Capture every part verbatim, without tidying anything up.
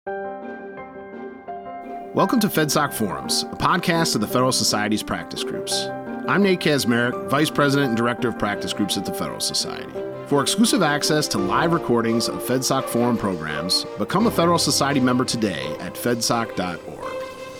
Welcome to FedSoc Forums, a podcast of the Federal Society's practice groups. I'm Nate Kazmarek, Vice President and Director of Practice Groups at the Federal Society. For exclusive access to live recordings of FedSoc Forum programs, become a Federal Society member today at fedsoc dot org.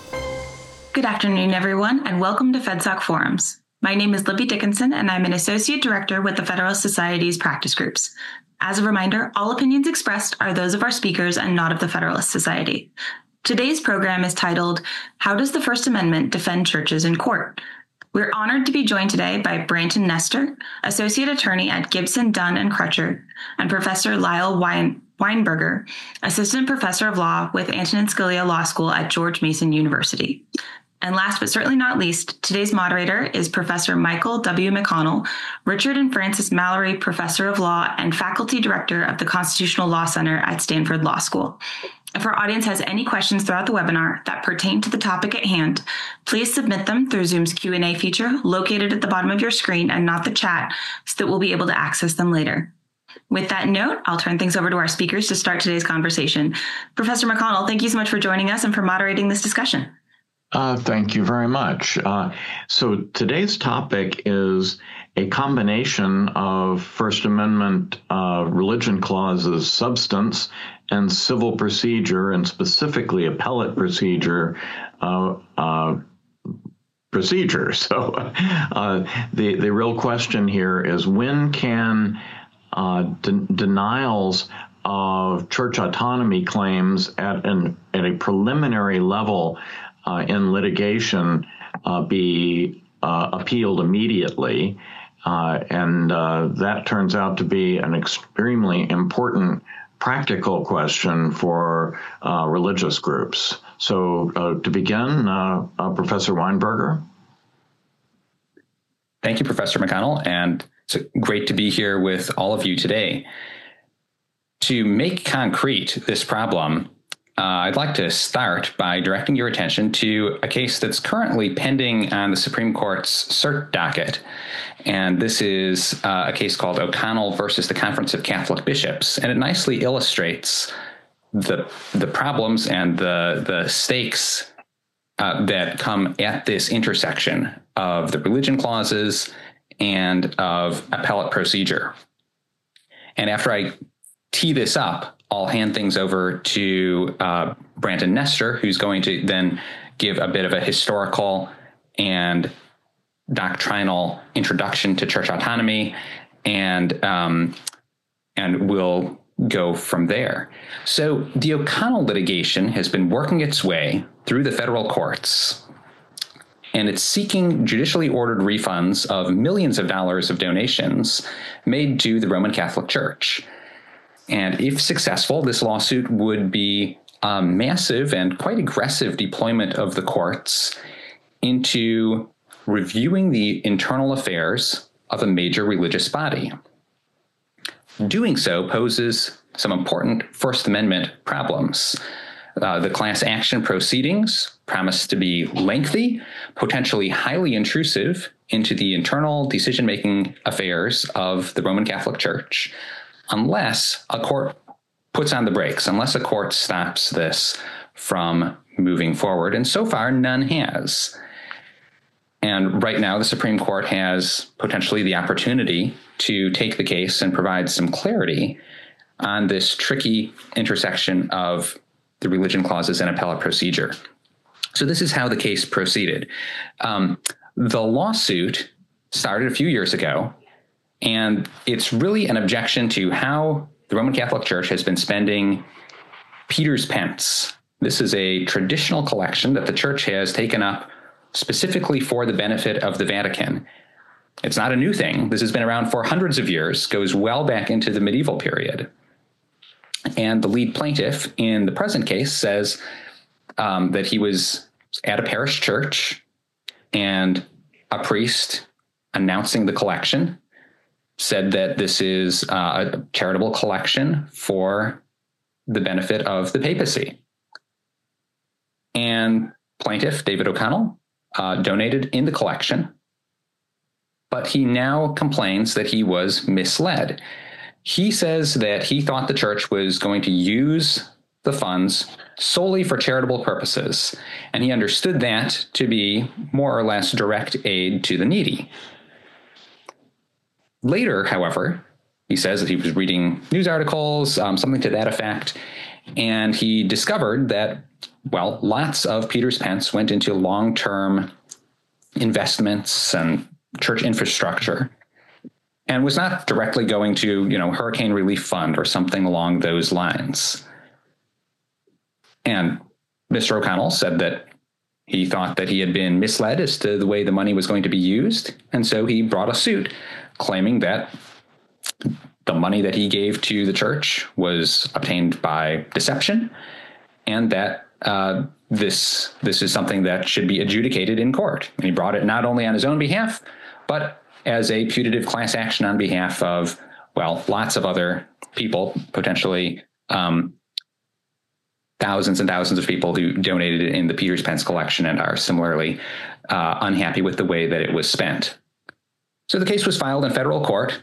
Good afternoon, everyone, and welcome to FedSoc Forums. My name is Libby Dickinson, and I'm an Associate Director with the Federal Society's practice groups. As a reminder, all opinions expressed are those of our speakers and not of the Federalist Society. Today's program is titled, How Does the First Amendment Defend Churches in Court? We're honored to be joined today by Branton Nestor, Associate Attorney at Gibson, Dunn and Crutcher, and Professor Lyle Wein- Weinberger, Assistant Professor of Law with Antonin Scalia Law School at George Mason University. And last but certainly not least, today's moderator is Professor Michael W. McConnell, Richard and Francis Mallory Professor of Law and Faculty Director of the Constitutional Law Center at Stanford Law School. If our audience has any questions throughout the webinar that pertain to the topic at hand, please submit them through Zoom's Q and A feature located at the bottom of your screen and not the chat so that we'll be able to access them later. With that note, I'll turn things over to our speakers to start today's conversation. Professor McConnell, thank you so much for joining us and for moderating this discussion. Uh, thank you very much. Uh, so today's topic is a combination of First Amendment uh, religion clauses substance and civil procedure, and specifically appellate procedure uh, uh, procedure. So uh, the, the real question here is, when can uh, de- denials of church autonomy claims at an at a preliminary level Uh, in litigation uh, be uh, appealed immediately, uh, and uh, that turns out to be an extremely important practical question for uh, religious groups. So uh, to begin, uh, uh, Professor Weinberger. Thank you, Professor McConnell, and it's great to be here with all of you today. To make concrete this problem, Uh, I'd like to start by directing your attention to a case that's currently pending on the Supreme Court's cert docket. And this is uh, a case called O'Connell versus the Conference of Catholic Bishops. And it nicely illustrates the the problems and the, the stakes uh, that come at this intersection of the religion clauses and of appellate procedure. And after I tee this up, I'll hand things over to uh, Branton Nestor, who's going to then give a bit of a historical and doctrinal introduction to church autonomy, and um, and we'll go from there. So the O'Connell litigation has been working its way through the federal courts, and it's seeking judicially ordered refunds of millions of dollars of donations made to the Roman Catholic Church. And if successful, this lawsuit would be a massive and quite aggressive deployment of the courts into reviewing the internal affairs of a major religious body. Doing so poses some important First Amendment problems. Uh, the class action proceedings promise to be lengthy, potentially highly intrusive into the internal decision-making affairs of the Roman Catholic Church, unless a court puts on the brakes, unless a court stops this from moving forward. And so far, none has. And right now, the Supreme Court has potentially the opportunity to take the case and provide some clarity on this tricky intersection of the religion clauses and appellate procedure. So this is how the case proceeded. Um, the lawsuit started a few years ago, and it's really an objection to how the Roman Catholic Church has been spending Peter's pence. This is a traditional collection that the Church has taken up specifically for the benefit of the Vatican. It's not a new thing. This has been around for hundreds of years, goes well back into the medieval period. And the lead plaintiff in the present case says um, that he was at a parish church and a priest announcing the collection said that this is uh, a charitable collection for the benefit of the papacy. And plaintiff David O'Connell uh, donated in the collection, but he now complains that he was misled. He says that he thought the church was going to use the funds solely for charitable purposes, and he understood that to be more or less direct aid to the needy. Later, however, he says that he was reading news articles, um, something to that effect, and he discovered that, well, lots of Peter's pence went into long-term investments and church infrastructure, and was not directly going to, you know, Hurricane Relief Fund or something along those lines. And Mister O'Connell said that he thought that he had been misled as to the way the money was going to be used, and so he brought a suit claiming that the money that he gave to the church was obtained by deception, and that uh, this this is something that should be adjudicated in court. And he brought it not only on his own behalf, but as a putative class action on behalf of, well, lots of other people, potentially um, thousands and thousands of people who donated in the Peter's Pence collection and are similarly uh, unhappy with the way that it was spent. So the case was filed in federal court,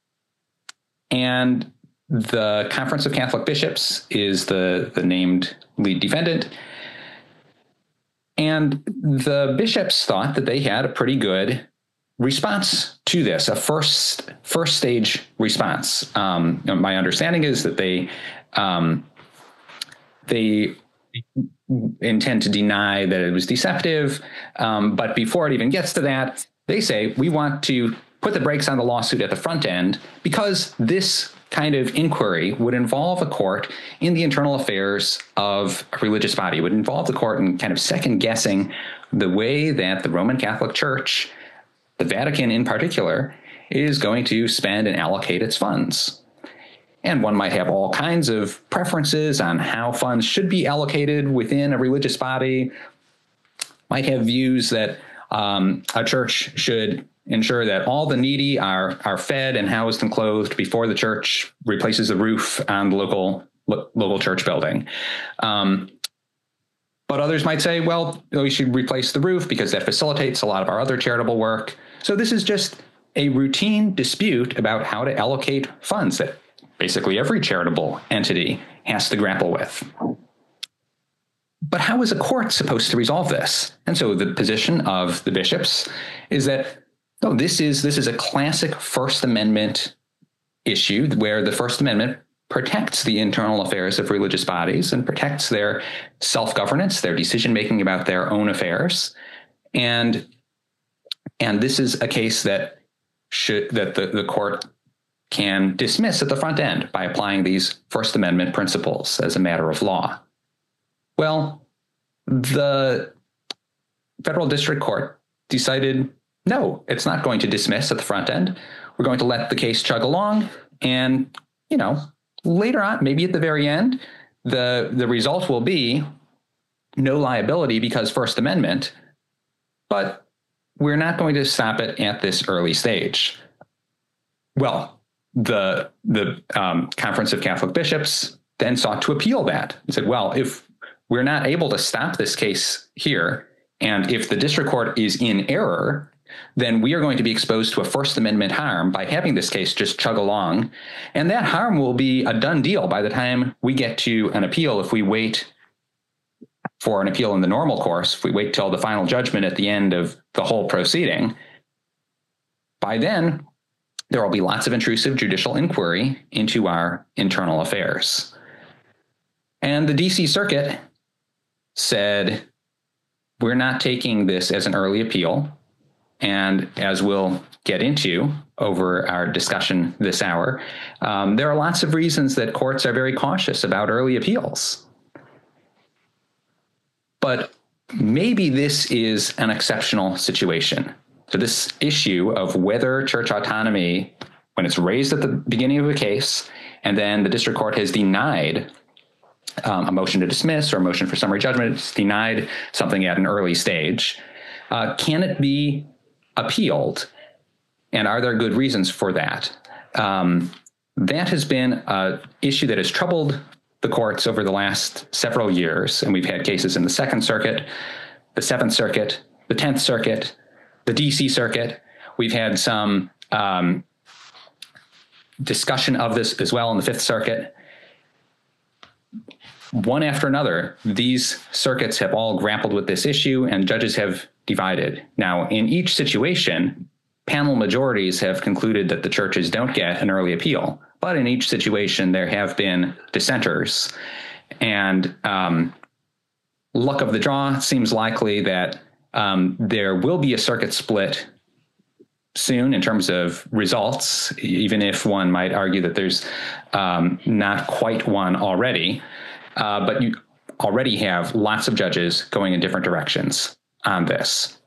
and the Conference of Catholic Bishops is the, the named lead defendant. And the bishops thought that they had a pretty good response to this, a first first stage response. Um, my understanding is that they um, they intend to deny that it was deceptive, um, but before it even gets to that, they say we want to put the brakes on the lawsuit at the front end because this kind of inquiry would involve a court in the internal affairs of a religious body. It would involve the court in kind of second guessing the way that the Roman Catholic Church, the Vatican in particular, is going to spend and allocate its funds. And one might have all kinds of preferences on how funds should be allocated within a religious body, might have views that um, a church should ensure that all the needy are are fed and housed and clothed before the church replaces the roof on the local lo- local church building. Um, but others might say, well, we should replace the roof because that facilitates a lot of our other charitable work. So this is just a routine dispute about how to allocate funds that basically every charitable entity has to grapple with. But how is a court supposed to resolve this? And so the position of the bishops is that no, this is this is a classic First Amendment issue where the First Amendment protects the internal affairs of religious bodies and protects their self-governance, their decision-making about their own affairs. And, and this is a case that should that the, the court can dismiss at the front end by applying these First Amendment principles as a matter of law. Well, the federal district court decided, no, it's not going to dismiss at the front end. We're going to let the case chug along. And, you know, later on, maybe at the very end, the, the result will be no liability because First Amendment, but we're not going to stop it at this early stage. Well, the, the um, Conference of Catholic Bishops then sought to appeal that and said, well, if we're not able to stop this case here, and if the district court is in error, then we are going to be exposed to a First Amendment harm by having this case just chug along. And that harm will be a done deal by the time we get to an appeal. If we wait for an appeal in the normal course, if we wait till the final judgment at the end of the whole proceeding, by then there will be lots of intrusive judicial inquiry into our internal affairs. And the D C Circuit said, we're not taking this as an early appeal. And as we'll get into over our discussion this hour, um, there are lots of reasons that courts are very cautious about early appeals. But maybe this is an exceptional situation. So this issue of whether church autonomy, when it's raised at the beginning of a case, and then the district court has denied um, a motion to dismiss or a motion for summary judgment, it's denied something at an early stage, uh, can it be appealed? And are there good reasons for that? Um, that has been an issue that has troubled the courts over the last several years. And we've had cases in the Second Circuit, the Seventh Circuit, the Tenth Circuit, the D C Circuit. We've had some um, discussion of this as well in the Fifth Circuit. one after another, these circuits have all grappled with this issue and judges have divided. Now, in each situation, panel majorities have concluded that the churches don't get an early appeal. But in each situation, there have been dissenters. And um, luck of the draw, seems likely that um, there will be a circuit split soon in terms of results, even if one might argue that there's um, not quite one already. Uh, but you already have lots of judges going in different directions on this.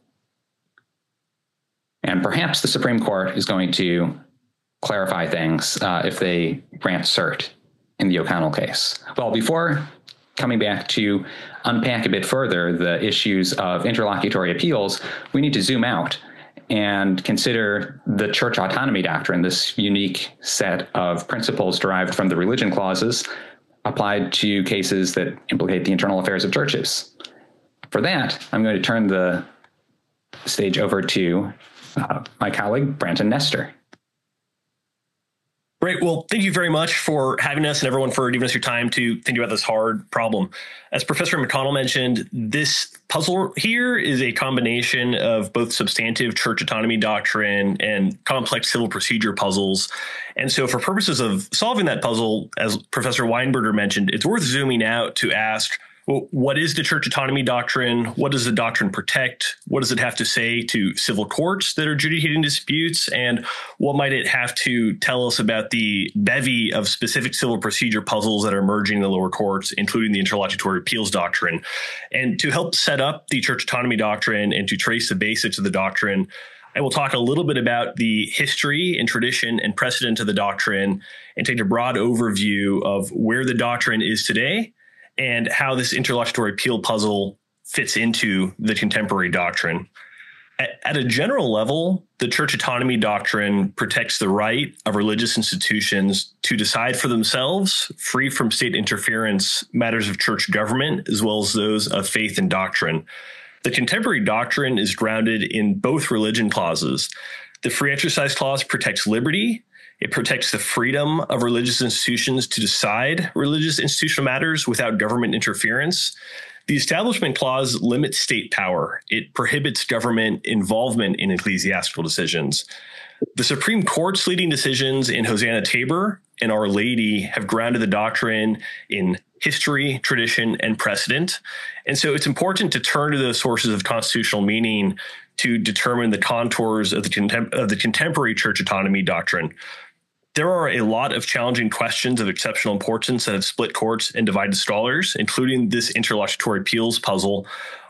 And perhaps the Supreme Court is going to clarify things uh, if they grant cert in the O'Connell case. Well, before coming back to unpack a bit further the issues of interlocutory appeals, we need to zoom out and consider the church autonomy doctrine, this unique set of principles derived from the religion clauses applied to cases that implicate the internal affairs of churches. For that, I'm going to turn the stage over to uh, my colleague, Branton Nestor. Great. Well, thank you very much for having us and everyone for giving us your time to think about this hard problem. As Professor McConnell mentioned, this puzzle here is a combination of both substantive church autonomy doctrine and complex civil procedure puzzles. And so for purposes of solving that puzzle, as Professor Weinberger mentioned, it's worth zooming out to ask, well, what is the church autonomy doctrine? What does the doctrine protect? What does it have to say to civil courts that are adjudicating disputes? And what might it have to tell us about the bevy of specific civil procedure puzzles that are emerging in the lower courts, including the interlocutory appeals doctrine? And to help set up the church autonomy doctrine and to trace the basics of the doctrine, I will talk a little bit about the history and tradition and precedent of the doctrine and take a broad overview of where the doctrine is today and how this interlocutory appeal puzzle fits into the contemporary doctrine. At, at a general level, the church autonomy doctrine protects the right of religious institutions to decide for themselves, free from state interference, matters of church government, as well as those of faith and doctrine. The contemporary doctrine is grounded in both religion clauses. The free exercise clause protects liberty. It protects the freedom of religious institutions to decide religious institutional matters without government interference. The Establishment Clause limits state power. It prohibits government involvement in ecclesiastical decisions. The Supreme Court's leading decisions in Hosanna Tabor and Our Lady have grounded the doctrine in history, tradition, and precedent. And so it's important to turn to those sources of constitutional meaning to determine the contours of the, contem- of the contemporary church autonomy doctrine. There are a lot of challenging questions of exceptional importance that have split courts and divided scholars, including this interlocutory appeals puzzle.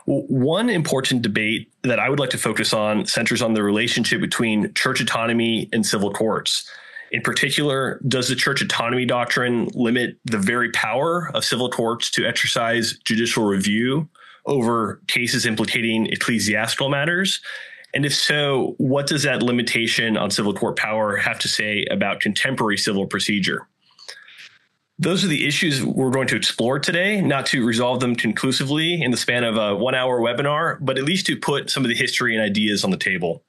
One important debate that I would like to focus on centers on the relationship between church autonomy and civil courts. In particular, does the church autonomy doctrine limit the very power of civil courts to exercise judicial review over cases implicating ecclesiastical matters? And if so, what does that limitation on civil court power have to say about contemporary civil procedure? Those are the issues we're going to explore today, not to resolve them conclusively in the span of a one-hour webinar, but at least to put some of the history and ideas on the table.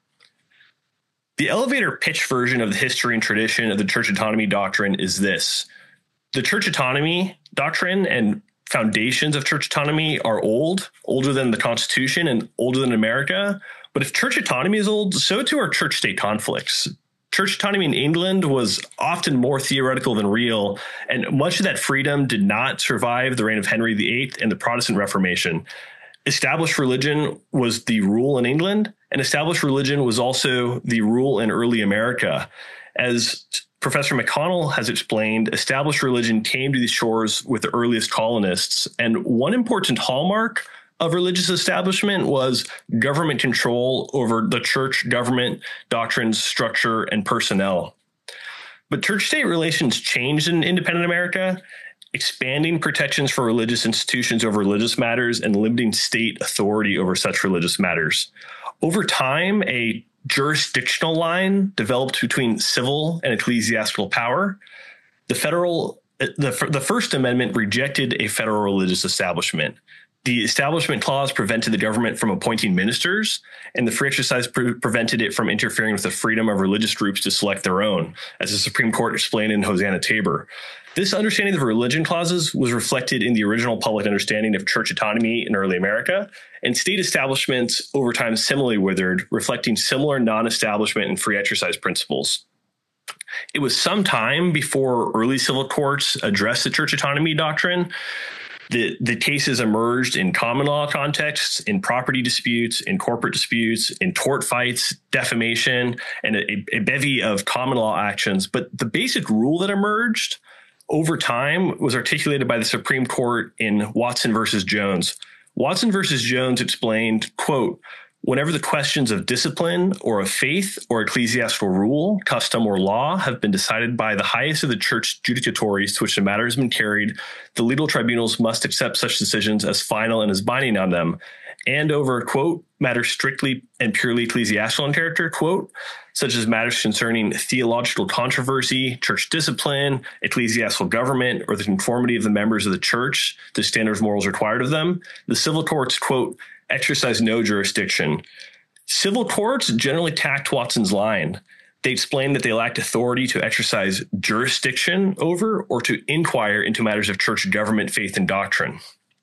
The elevator pitch version of the history and tradition of the church autonomy doctrine is this. The church autonomy doctrine and foundations of church autonomy are old, older than the Constitution and older than America. But if church autonomy is old, so too are church-state conflicts. Church autonomy in England was often more theoretical than real, and much of that freedom did not survive the reign of Henry the Eighth and the Protestant Reformation. Established religion was the rule in England, and established religion was also the rule in early America. As Professor McConnell has explained, established religion came to these shores with the earliest colonists, and one important hallmark of religious establishment was government control over the church government doctrines, structure, and personnel. But church-state relations changed in independent America, expanding protections for religious institutions over religious matters and limiting state authority over such religious matters. Over time, a jurisdictional line developed between civil and ecclesiastical power. The federal, the, the First Amendment rejected a federal religious establishment. The Establishment Clause prevented the government from appointing ministers, and the free exercise pre- prevented it from interfering with the freedom of religious groups to select their own, as the Supreme Court explained in Hosanna Tabor. This understanding of religion clauses was reflected in the original public understanding of church autonomy in early America, and state establishments over time similarly withered, reflecting similar non-establishment and free exercise principles. It was some time before early civil courts addressed the church autonomy doctrine. The, the cases emerged in common law contexts, in property disputes, in corporate disputes, in tort fights, defamation, and a, a bevy of common law actions. But the basic rule that emerged over time was articulated by the Supreme Court in Watson versus Jones. Watson versus Jones explained, quote, whenever the questions of discipline or of faith or ecclesiastical rule, custom, or law have been decided by the highest of the church judicatories to which the matter has been carried, the legal tribunals must accept such decisions as final and as binding on them. And over, quote, matters strictly and purely ecclesiastical in character, quote, such as matters concerning theological controversy, church discipline, ecclesiastical government, or the conformity of the members of the church to standards morals required of them, the civil courts, quote, exercise no jurisdiction. Civil courts generally tacked Watson's line. They explained that they lacked authority to exercise jurisdiction over or to inquire into matters of church government, faith, and doctrine.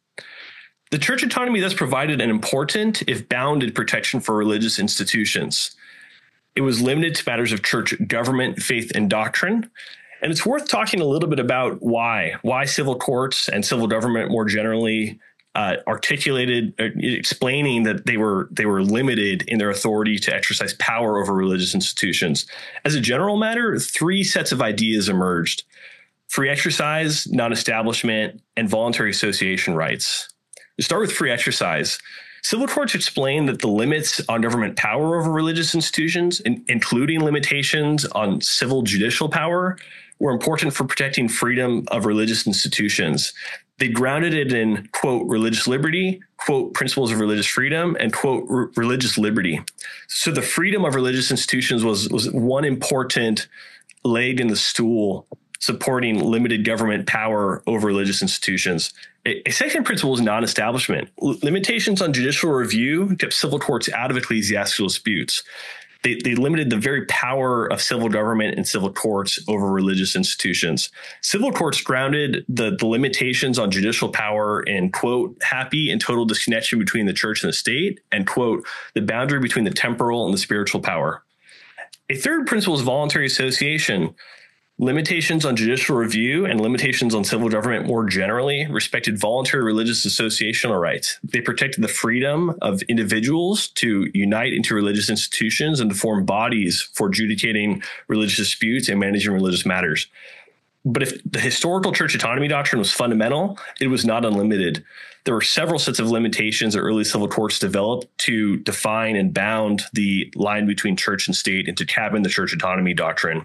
The church autonomy thus provided an important, if bounded, protection for religious institutions. It was limited to matters of church government, faith, and doctrine. And it's worth talking a little bit about why, why civil courts and civil government more generally Uh, articulated, uh, explaining that they were they were limited in their authority to exercise power over religious institutions. As a general matter, three sets of ideas emerged: free exercise, non-establishment, and voluntary association rights. To start with free exercise, civil courts explained that the limits on government power over religious institutions, in, including limitations on civil judicial power, were important for protecting freedom of religious institutions. They grounded it in, quote, religious liberty, quote, principles of religious freedom, and, quote, r- religious liberty. So the freedom of religious institutions was, was one important leg in the stool supporting limited government power over religious institutions. A, a second principle is non-establishment. L- limitations on judicial review kept civil courts out of ecclesiastical disputes. They, they limited the very power of civil government and civil courts over religious institutions. Civil courts grounded the, the limitations on judicial power in, quote, happy and total disconnection between the church and the state, and, quote, the boundary between the temporal and the spiritual power. A third principle is voluntary association. Limitations on judicial review and limitations on civil government more generally respected voluntary religious associational rights. They protected the freedom of individuals to unite into religious institutions and to form bodies for adjudicating religious disputes and managing religious matters. But if the historical church autonomy doctrine was fundamental, it was not unlimited. There were several sets of limitations that early civil courts developed to define and bound the line between church and state and to cabin the church autonomy doctrine.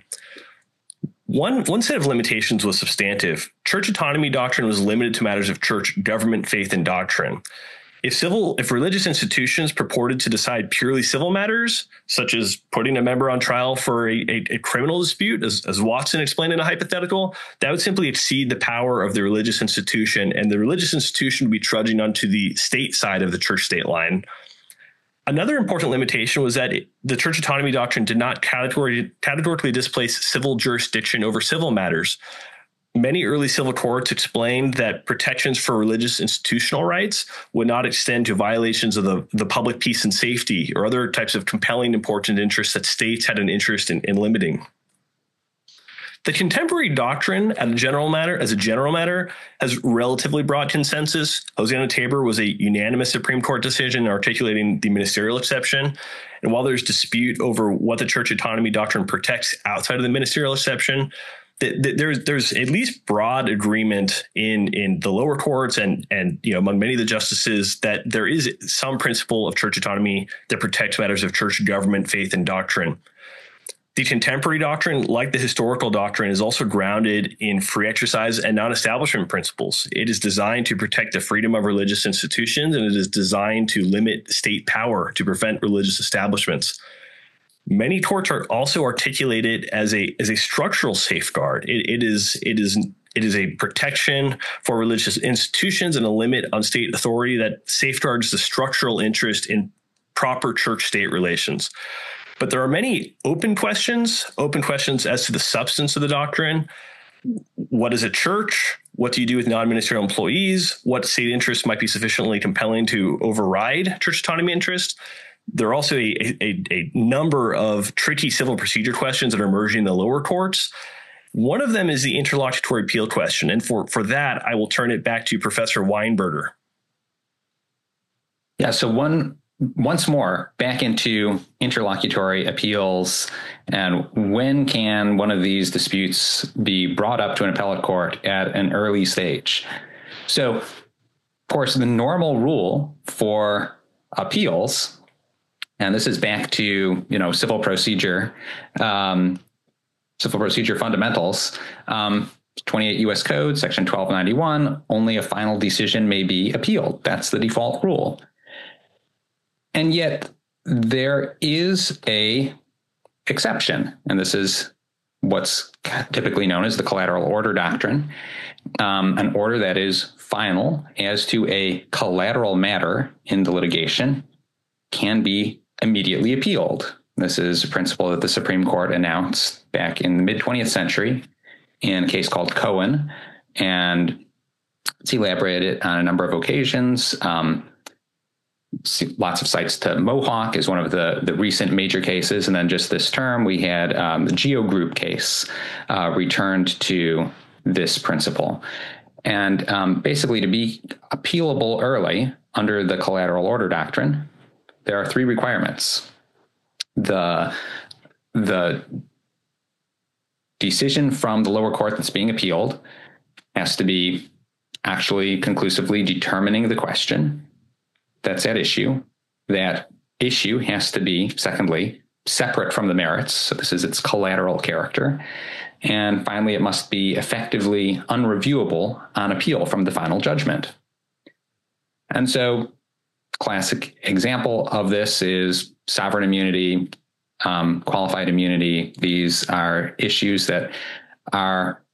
One, one set of limitations was substantive. Church autonomy doctrine was limited to matters of church government, faith, and doctrine. If civil, if religious institutions purported to decide purely civil matters, such as putting a member on trial for a, a, a criminal dispute, as, as Watson explained in a hypothetical, that would simply exceed the power of the religious institution, and the religious institution would be trudging onto the state side of the church-state line. Another important limitation was that it, the church autonomy doctrine did not categorically, categorically displace civil jurisdiction over civil matters. Many early civil courts explained that protections for religious institutional rights would not extend to violations of the, the public peace and safety or other types of compelling important interests that states had an interest in, in limiting. The contemporary doctrine, as a general matter, as a general matter, has relatively broad consensus. Hosanna Tabor was a unanimous Supreme Court decision articulating the ministerial exception. And while there's dispute over what the church autonomy doctrine protects outside of the ministerial exception, th- th- there's there's at least broad agreement in in the lower courts and and you know among many of the justices that there is some principle of church autonomy that protects matters of church government, faith, and doctrine. The contemporary doctrine, like the historical doctrine, is also grounded in free exercise and non-establishment principles. It is designed to protect the freedom of religious institutions, and it is designed to limit state power to prevent religious establishments. Many courts are also articulated as a as a structural safeguard. It, it is it is it is a protection for religious institutions and a limit on state authority that safeguards the structural interest in proper church-state relations. But there are many open questions, open questions as to the substance of the doctrine. what is a church? What do you do with non-ministerial employees? What state interests might be sufficiently compelling to override church autonomy interests? There are also a, a, a number of tricky civil procedure questions that are emerging in the lower courts. One of them is the interlocutory appeal question. And for, for that, I will turn it back to Professor Weinberger. Yeah, so one once more, back into interlocutory appeals, and when can one of these disputes be brought up to an appellate court at an early stage? So, of course, the normal rule for appeals, and this is back to, you know, civil procedure, um, civil procedure fundamentals, um, twenty-eight U S Code, section twelve ninety-one, only a final decision may be appealed. That's the default rule. And yet there is a exception, and this is what's typically known as the collateral order doctrine, um, an order that is final as to a collateral matter in the litigation can be immediately appealed. This is a principle that the Supreme Court announced back in the mid-twentieth century in a case called Cohen, and it's elaborated on a number of occasions. Um, Lots of cites to Mohawk is one of the, the recent major cases. And then just this term, we had um, the Geo Group case uh, returned to this principle. And um, basically, to be appealable early under the collateral order doctrine, there are three requirements. The, the decision from the lower court that's being appealed has to be actually conclusively determining the question that's at issue. That issue has to be, secondly, separate from the merits. So this is its collateral character. And finally, it must be effectively unreviewable on appeal from the final judgment. And so, classic example of this is sovereign immunity, um, qualified immunity. These are issues that are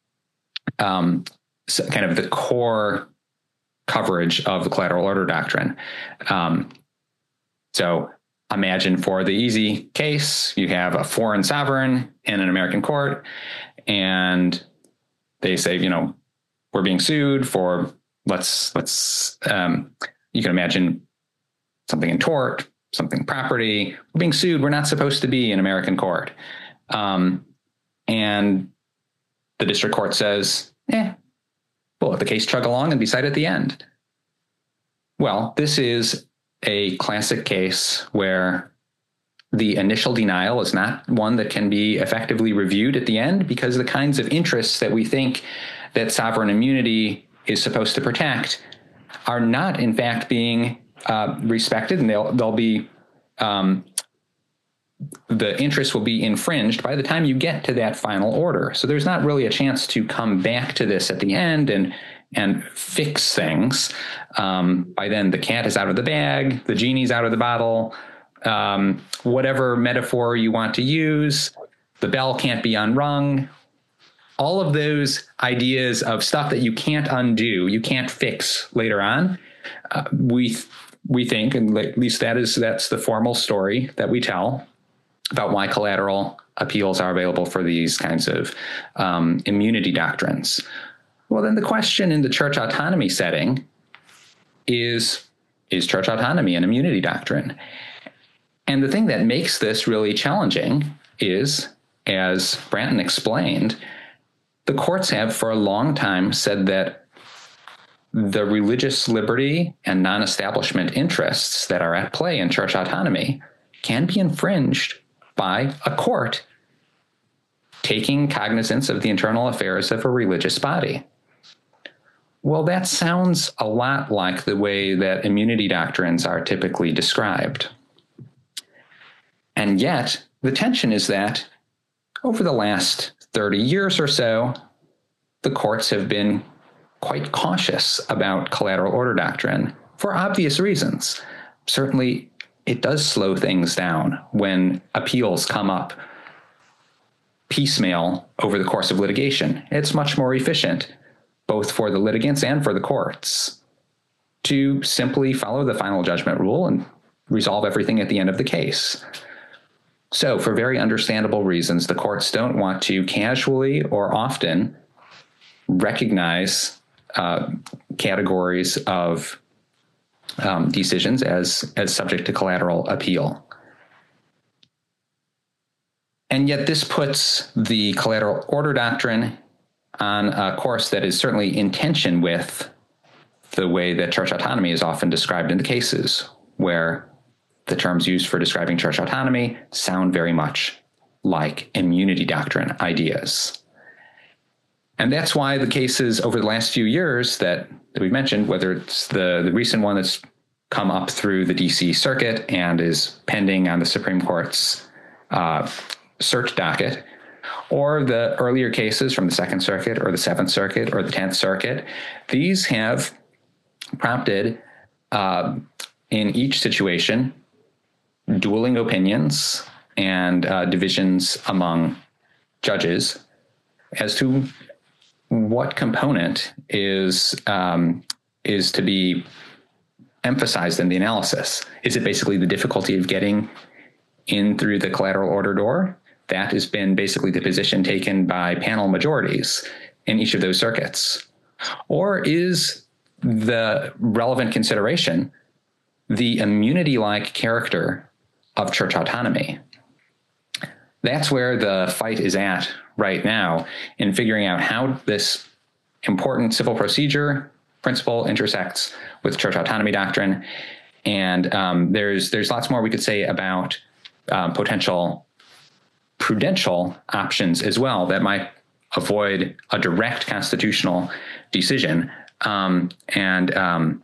um, kind of the core coverage of the collateral order doctrine. Um, so imagine for the easy case, you have a foreign sovereign in an American court, and they say, you know, we're being sued for, let's, let's, um, you can imagine something in tort, something property, we're being sued, we're not supposed to be in American court. Um, and the district court says, eh, we'll let the case chug along and decide at the end. Well, this is a classic case where the initial denial is not one that can be effectively reviewed at the end, because the kinds of interests that we think that sovereign immunity is supposed to protect are not, in fact, being uh, respected, and they'll, they'll be um, the interest will be infringed by the time you get to that final order. So there's not really a chance to come back to this at the end and and fix things. Um, by then, the cat is out of the bag, the genie's out of the bottle, um, whatever metaphor you want to use, the bell can't be unrung. All of those ideas of stuff that you can't undo, you can't fix later on, uh, we we think, and at least that is that's the formal story that we tell about why collateral appeals are available for these kinds of um, immunity doctrines. Well, then the question in the church autonomy setting is, is church autonomy an immunity doctrine? And the thing that makes this really challenging is, as Branton explained, the courts have for a long time said that the religious liberty and non-establishment interests that are at play in church autonomy can be infringed by a court taking cognizance of the internal affairs of a religious body. Well, that sounds a lot like the way that immunity doctrines are typically described. And yet, the tension is that over the last thirty years or so, the courts have been quite cautious about collateral order doctrine for obvious reasons. Certainly, it does slow things down when appeals come up piecemeal over the course of litigation. It's much more efficient, both for the litigants and for the courts, to simply follow the final judgment rule and resolve everything at the end of the case. So, for very understandable reasons, the courts don't want to casually or often recognize uh, categories of um, decisions as, as subject to collateral appeal. And yet this puts the collateral order doctrine on a course that is certainly in tension with the way that church autonomy is often described in the cases, where the terms used for describing church autonomy sound very much like immunity doctrine ideas. And that's why the cases over the last few years that, that we've mentioned, whether it's the, the recent one that's come up through the D C Circuit and is pending on the Supreme Court's uh, cert docket, or the earlier cases from the Second Circuit or the Seventh Circuit or the Tenth Circuit, these have prompted, uh, in each situation, dueling opinions and uh, divisions among judges as to what component is um, is to be emphasized in the analysis. Is it basically the difficulty of getting in through the collateral order door? That has been basically the position taken by panel majorities in each of those circuits. Or is the relevant consideration the immunity-like character of church autonomy? That's where the fight is at right now in figuring out how this important civil procedure principle intersects with church autonomy doctrine. And um, there's there's lots more we could say about um, potential prudential options as well that might avoid a direct constitutional decision. Um, and um,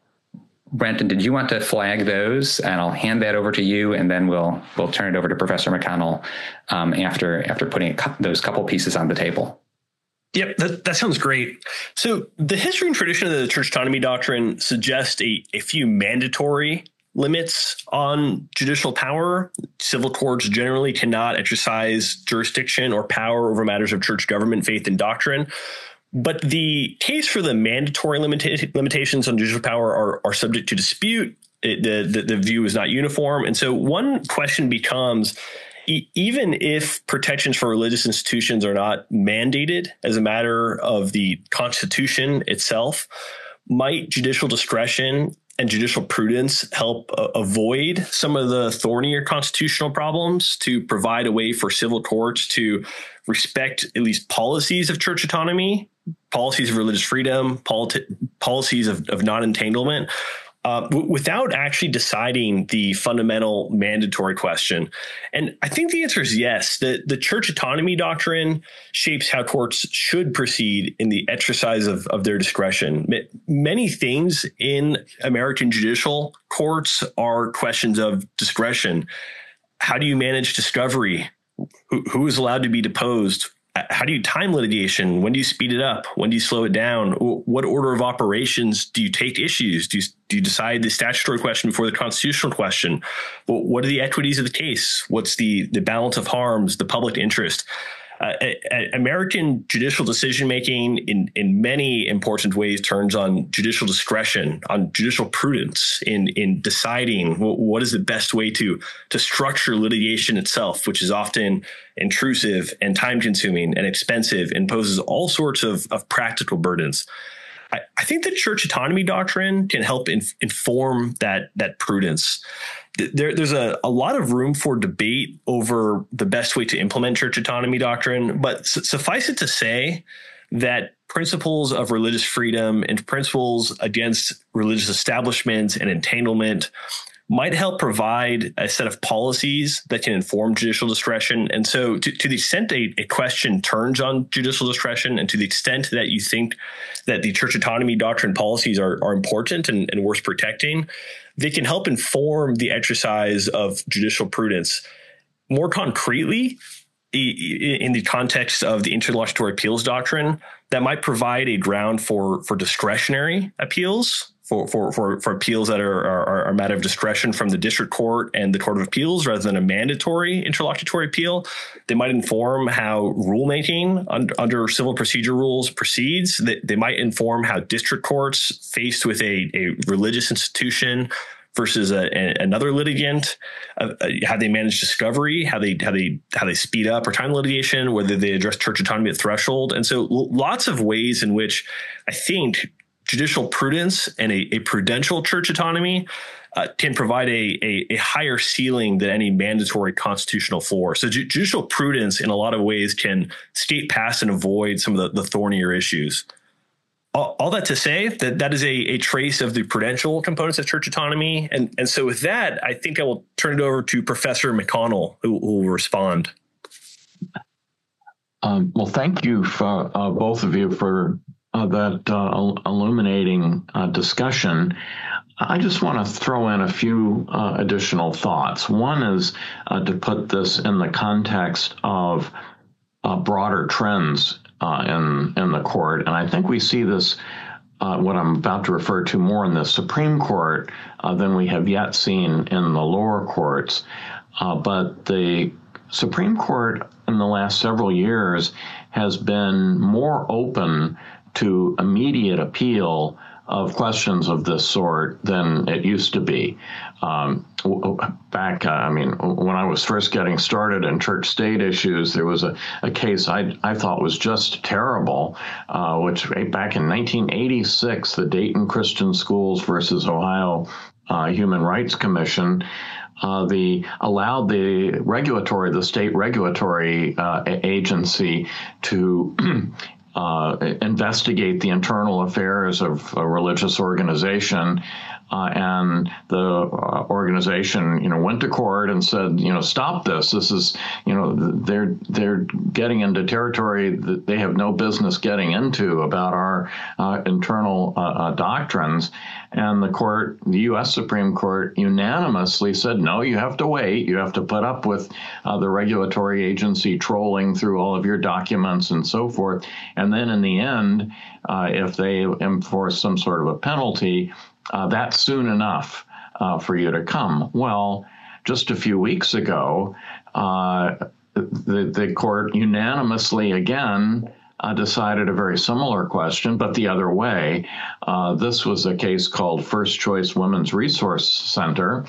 Brenton, did you want to flag those? And I'll hand that over to you, and then we'll we'll turn it over to Professor McConnell um, after after putting a, those couple pieces on the table. Yep, that, that sounds great. So the history and tradition of the church autonomy doctrine suggests a, a few mandatory limits on judicial power. Civil courts generally cannot exercise jurisdiction or power over matters of church government, faith, and doctrine. But the case for the mandatory limita- limitations on judicial power are, are subject to dispute. It, the, the, the view is not uniform. And so one question becomes, e- even if protections for religious institutions are not mandated as a matter of the Constitution itself, might judicial discretion and judicial prudence help uh, avoid some of the thornier constitutional problems to provide a way for civil courts to respect at least policies of church autonomy, policies of religious freedom, politi- policies of, of non-entanglement, uh, w- without actually deciding the fundamental mandatory question? And I think the answer is yes. The, the church autonomy doctrine shapes how courts should proceed in the exercise of, of their discretion. M- many things in American judicial courts are questions of discretion. How do you manage discovery? Who, who is allowed to be deposed? How do you time litigation? When do you speed it up? When do you slow it down? What order of operations do you take issues? Do you, do you decide the statutory question before the constitutional question? What are the equities of the case? What's the, the balance of harms, the public interest? Uh, American judicial decision-making in, in many important ways turns on judicial discretion, on judicial prudence in, in deciding what is the best way to, to structure litigation itself, which is often intrusive and time-consuming and expensive and poses all sorts of, of practical burdens. I, I think the church autonomy doctrine can help in, inform that, that prudence. There, there's a, a lot of room for debate over the best way to implement church autonomy doctrine, but su- suffice it to say that principles of religious freedom and principles against religious establishments and entanglement might help provide a set of policies that can inform judicial discretion. And so to, to the extent a, a question turns on judicial discretion, and to the extent that you think that the church autonomy doctrine policies are, are important and, and worth protecting, they can help inform the exercise of judicial prudence. More concretely, in the context of the interlocutory appeals doctrine, that might provide a ground for, for discretionary appeals, for, for, for, for appeals that are, are, are a matter of discretion from the district court and the Court of Appeals rather than a mandatory interlocutory appeal. They might inform how rulemaking under, under civil procedure rules proceeds. They, they might inform how district courts faced with a, a religious institution versus a, a, another litigant, uh, uh, how they manage discovery, how they how they how they speed up or time litigation, whether they address church autonomy at threshold, and so l- lots of ways in which I think judicial prudence and a, a prudential church autonomy uh, can provide a, a a higher ceiling than any mandatory constitutional floor. So ju- judicial prudence, in a lot of ways, can skate past and avoid some of the, the thornier issues. All, all that to say that that is a, a trace of the prudential components of church autonomy. And, and so with that, I think I will turn it over to Professor McConnell, who, who will respond. Um, well, thank you for uh, both of you for uh, that uh, illuminating uh, discussion. I just want to throw in a few uh, additional thoughts. One is uh, to put this in the context of uh, broader trends Uh, in in the court, and I think we see this, uh, what I'm about to refer to, more in the Supreme Court uh, than we have yet seen in the lower courts. Uh, but the Supreme Court in the last several years has been more open to immediate appeal of questions of this sort than it used to be. Um, back, uh, I mean, when I was first getting started in church-state issues, there was a, a case I, I thought was just terrible, uh, which back in nineteen eighty-six, the Dayton Christian Schools versus Ohio uh, Human Rights Commission, Uh, the allowed the regulatory, the state regulatory uh, agency to uh, investigate the internal affairs of a religious organization. Uh, and the uh, organization, you know, went to court and said, you know, stop this. This is, you know, they're they're getting into territory that they have no business getting into about our uh, internal uh, uh, doctrines. And the court, the U S Supreme Court, unanimously said, no, you have to wait. You have to put up with uh, the regulatory agency trolling through all of your documents and so forth. And then in the end, uh, if they enforce some sort of a penalty, Uh, that's soon enough uh, for you to come. Well, just a few weeks ago, uh, the, the court unanimously again uh, decided a very similar question, but the other way. Uh, this was a case called First Choice Women's Resource Center.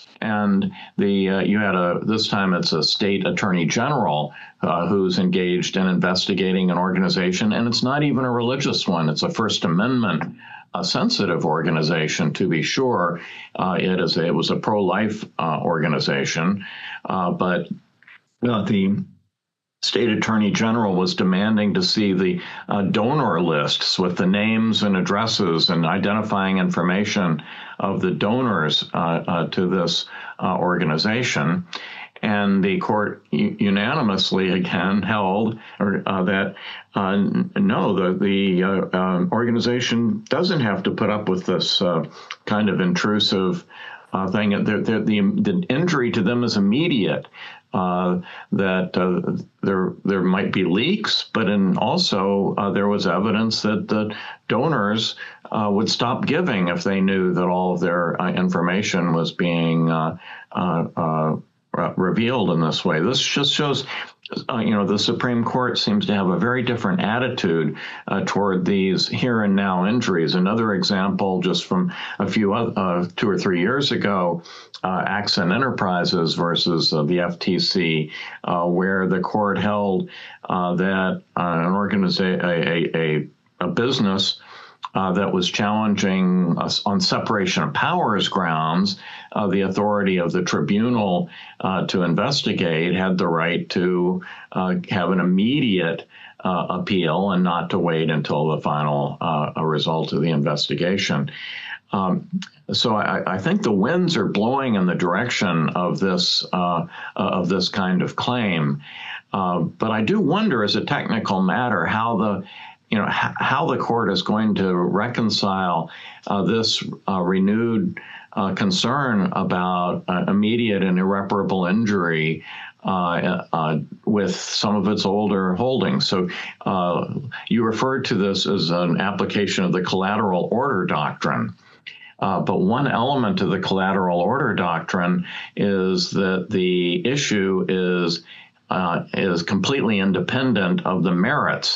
And the uh, you had a this time it's a state attorney general uh, who's engaged in investigating an organization, and it's not even a religious one. It's a First Amendment a sensitive organization, to be sure. Uh, it is a, it was a pro-life uh, organization, uh, but uh, the state attorney general was demanding to see the uh, donor lists with the names and addresses and identifying information of the donors uh, uh, to this uh, organization. And the court u- unanimously again held or, uh, that uh, no, the the uh, uh, organization doesn't have to put up with this uh, kind of intrusive uh, thing. They're, they're, the the injury to them is immediate. Uh, that uh, there there might be leaks, but in also uh, there was evidence that the donors uh, would stop giving if they knew that all of their uh, information was being uh, uh, uh, revealed in this way. This just shows, uh, you know, the Supreme Court seems to have a very different attitude uh, toward these here and now injuries. Another example, just from a few, uh, two or three years ago, uh, Axon Enterprises versus uh, the F T C, uh, where the court held uh, that uh, an organization, a, a, a business Uh, that was challenging us on separation of powers grounds, uh, the authority of the tribunal uh, to investigate had the right to uh, have an immediate uh, appeal and not to wait until the final uh, result of the investigation. Um, so I, I think the winds are blowing in the direction of this uh, of this kind of claim, uh, but I do wonder, as a technical matter, how the you know, h- how the court is going to reconcile uh, this uh, renewed uh, concern about uh, immediate and irreparable injury uh, uh, with some of its older holdings. So uh, you referred to this as an application of the collateral order doctrine. Uh, but one element of the collateral order doctrine is that the issue is uh, is completely independent of the merits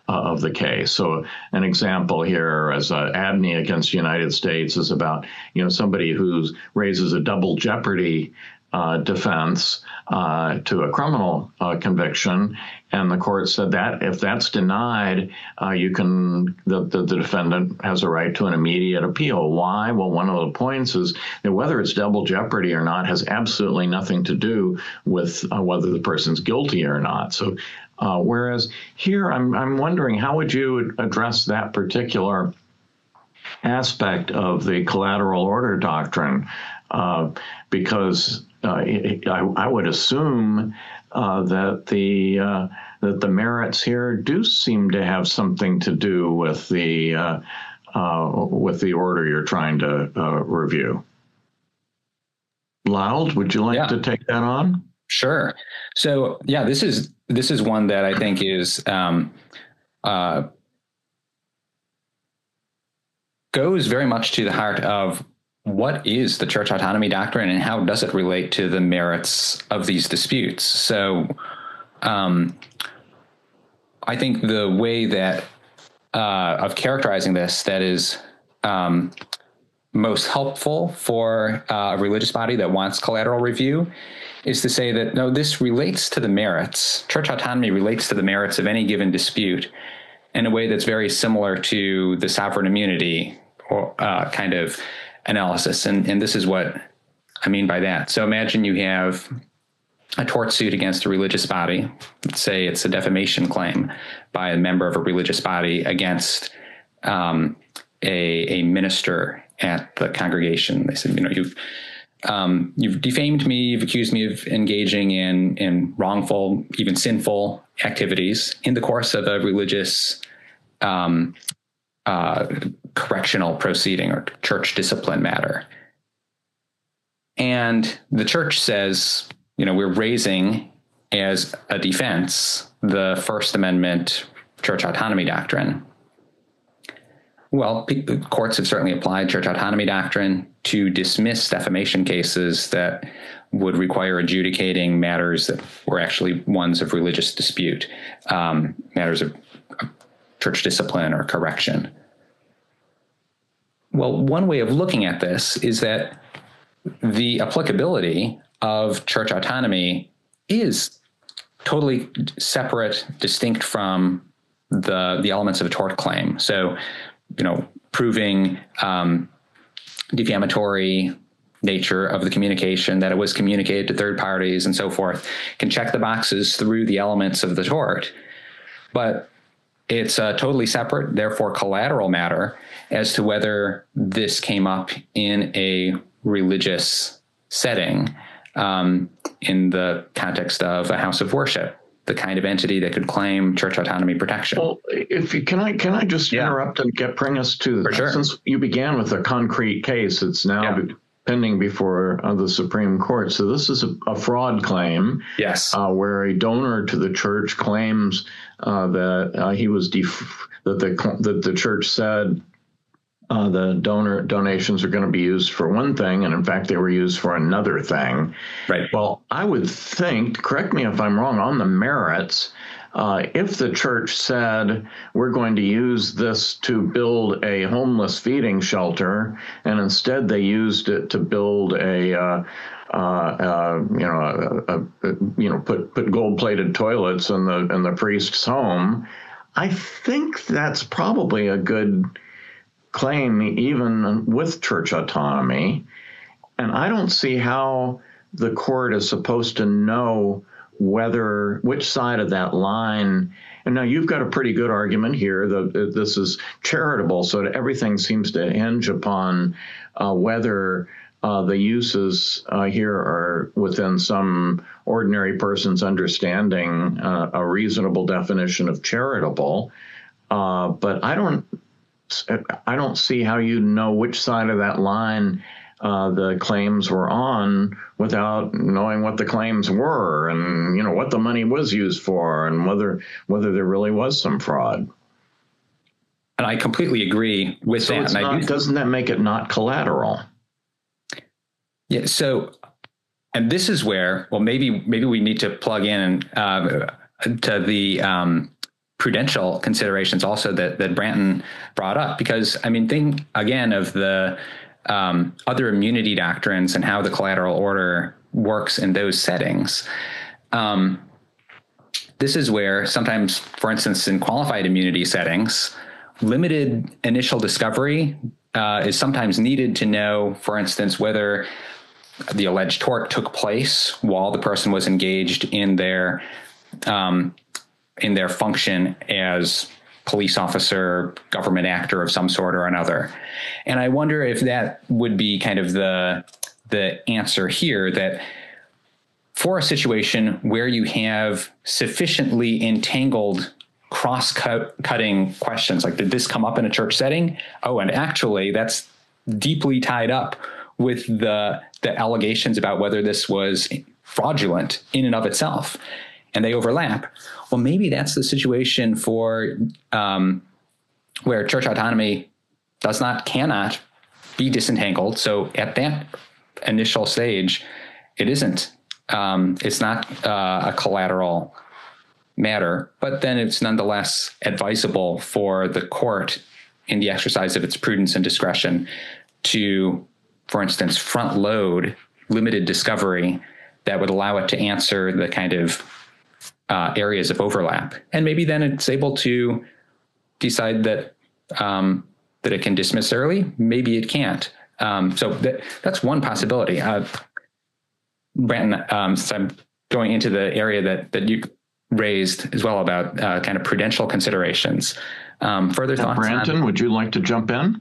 uh, of the case. So an example here as uh, Abney against the United States is about, you know, somebody who raises a double jeopardy uh, defense uh, to a criminal uh, conviction. And the court said that if that's denied, uh, you can, the, the, the defendant has a right to an immediate appeal. Why? Well, one of the points is that whether it's double jeopardy or not has absolutely nothing to do with uh, whether the person's guilty or not. So, uh, whereas here, I'm, I'm wondering, how would you address that particular aspect of the collateral order doctrine? Uh, because uh, it, I, I would assume Uh, that the uh, that the merits here do seem to have something to do with the uh, uh, with the order you're trying to uh, review. Loud, would you like yeah. to take that on? Sure. So yeah, this is this is one that I think is um, uh, goes very much to the heart of what is the church autonomy doctrine and how does it relate to the merits of these disputes? So um, I think the way that uh, of characterizing this that is um, most helpful for uh, a religious body that wants collateral review is to say that, no, this relates to the merits. Church autonomy relates to the merits of any given dispute in a way that's very similar to the sovereign immunity or uh, kind of analysis. And, and this is what I mean by that. So imagine you have a tort suit against a religious body. Let's say it's a defamation claim by a member of a religious body against um, a, a minister at the congregation. They said, you know, you've um, you've defamed me, you've accused me of engaging in, in wrongful, even sinful activities in the course of a religious um Uh, correctional proceeding or church discipline matter. And the church says, you know, we're raising as a defense the First Amendment church autonomy doctrine. Well, the courts have certainly applied church autonomy doctrine to dismiss defamation cases that would require adjudicating matters that were actually ones of religious dispute, um, matters of church discipline or correction. Well, one way of looking at this is that the applicability of church autonomy is totally separate, distinct from the the elements of a tort claim. So, you know, proving um, defamatory nature of the communication, that it was communicated to third parties and so forth, can check the boxes through the elements of the tort. But it's a totally separate, therefore collateral matter as to whether this came up in a religious setting um, in the context of a house of worship, the kind of entity that could claim church autonomy protection. Well, if you can, I can I just yeah. interrupt and get bring us to For sure. Since you began with a concrete case, it's now yeah. pending before uh, the Supreme Court. So this is a, a fraud claim. Yes, uh, where a donor to the church claims uh, that uh, he was def- that the that the church said uh, the donor donations are going to be used for one thing, and in fact they were used for another thing. Right. Well, I would think, correct me if I'm wrong, on the merits, uh, if the church said we're going to use this to build a homeless feeding shelter, and instead they used it to build a uh, uh, uh, you know a, a, a, you know put put gold-plated toilets in the in the priest's home, I think that's probably a good claim, even with church autonomy. And I don't see how the court is supposed to know whether, which side of that line. And now you've got a pretty good argument here that this is charitable, so everything seems to hinge upon uh, whether uh, the uses uh, here are within some ordinary person's understanding uh, a reasonable definition of charitable. Uh, but I don't, I don't see how you know which side of that line Uh, the claims were on without knowing what the claims were and, you know, what the money was used for and whether whether there really was some fraud. And I completely agree with so that. It's and not, I do doesn't that make it not collateral? Yeah. So, and this is where, well, maybe maybe we need to plug in uh, to the um, prudential considerations also that, that Branton brought up, because I mean, think again of the um, other immunity doctrines and how the collateral order works in those settings. Um, this is where sometimes, for instance, in qualified immunity settings, limited initial discovery uh, is sometimes needed to know, for instance, whether the alleged tort took place while the person was engaged in their um, in their function as police officer, government actor of some sort or another. And I wonder if that would be kind of the the answer here, that for a situation where you have sufficiently entangled cross-cutting questions, like did this come up in a church setting? Oh, and actually that's deeply tied up with the the allegations about whether this was fraudulent in and of itself, and they overlap. Well, maybe that's the situation for um, where church autonomy does not, cannot be disentangled. So at that initial stage, it isn't, um, it's not uh, a collateral matter, but then it's nonetheless advisable for the court in the exercise of its prudence and discretion to, for instance, front load limited discovery that would allow it to answer the kind of uh, areas of overlap. And maybe then it's able to decide that um, that it can dismiss early. Maybe it can't. Um, so that, that's one possibility. Uh, Branton, um, since I'm going into the area that, that you raised as well about uh, kind of prudential considerations. Um, further thoughts? Branton, on- would you like to jump in?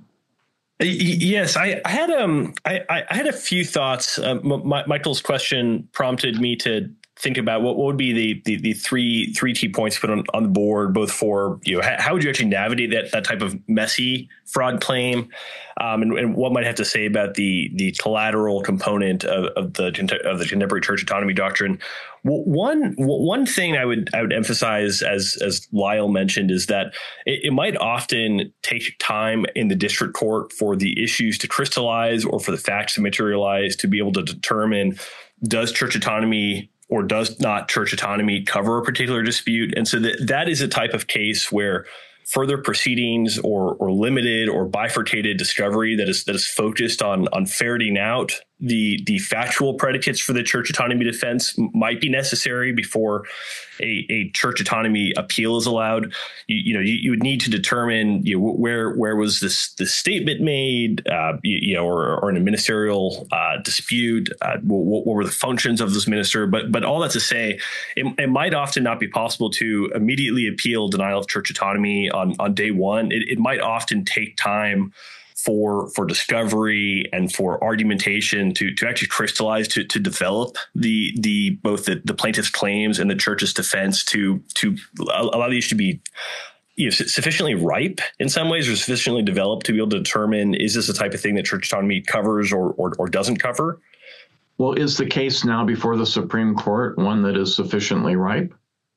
Yes, I, I had um I, I had a few thoughts. Uh, M- Michael's question prompted me to think about what, what would be the, the the three three key points put on, on the board, both for, you know, how, how would you actually navigate that that type of messy fraud claim, um, and, and what might have to say about the the collateral component of, of the of the contemporary church autonomy doctrine. One one thing I would I would emphasize, as as Lyle mentioned, is that it, it might often take time in the district court for the issues to crystallize or for the facts to materialize to be able to determine, does church autonomy or does not church autonomy cover a particular dispute. And so that that is a type of case where further proceedings or or limited or bifurcated discovery that is that is focused on on ferreting out the the factual predicates for the church autonomy defense might be necessary before a, a church autonomy appeal is allowed. You, you know, you, you would need to determine, you know, where where was this this statement made, uh, you, you know, or, or in a ministerial uh, dispute, uh, what, what were the functions of this minister? But but all that to say, it, it might often not be possible to immediately appeal denial of church autonomy on on day one. It, it might often take time for for discovery and for argumentation to to actually crystallize, to to develop the the both the, the plaintiff's claims and the church's defense to to allow these to be, you know, sufficiently ripe in some ways, or sufficiently developed to be able to determine, is this the type of thing that church autonomy covers or or, or doesn't cover? Well, is the case now before the Supreme Court one that is sufficiently ripe?